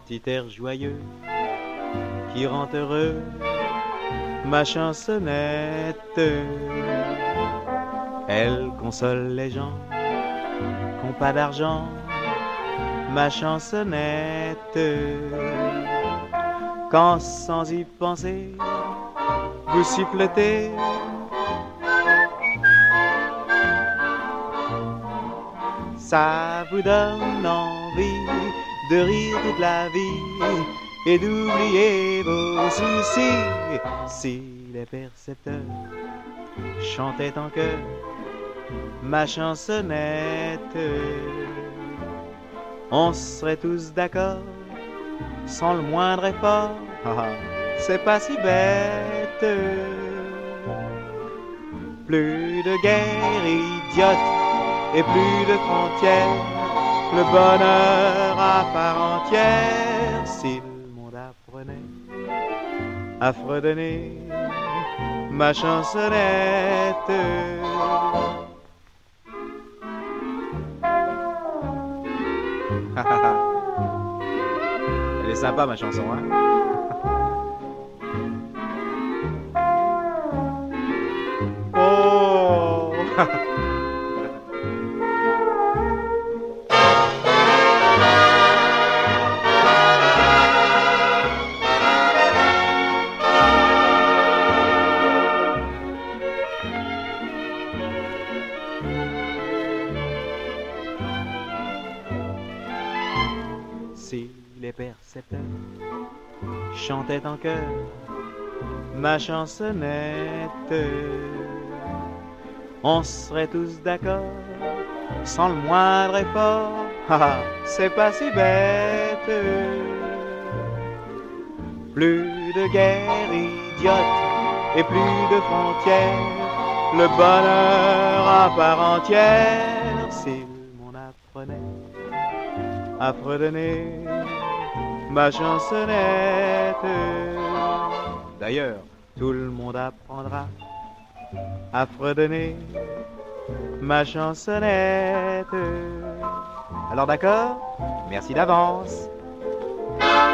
petit air joyeux qui rend heureux ma chansonnette. Elle console les gens qu'ont pas d'argent, ma chansonnette. Quand sans y penser, vous sifflotez, ça vous donne envie de rire toute la vie et d'oublier vos soucis. Si les percepteurs chantaient en chœur ma chansonnette, on serait tous d'accord sans le moindre effort. C'est pas si bête. Plus de guerre idiote et plus de frontières, le bonheur à part entière. Si le monde apprenait à fredonner ma chansonnette. Elle est sympa ma chanson, hein? Oh. Si les percepteurs chantaient en chœur ma chansonnette, on serait tous d'accord sans le moindre effort. C'est pas si bête. Plus de guerre idiote et plus de frontières, le bonheur à part entière. Si le monde apprenait à fredonner ma chansonnette. D'ailleurs, tout le monde apprendra à fredonner ma chansonnette. Alors d'accord? Merci d'avance.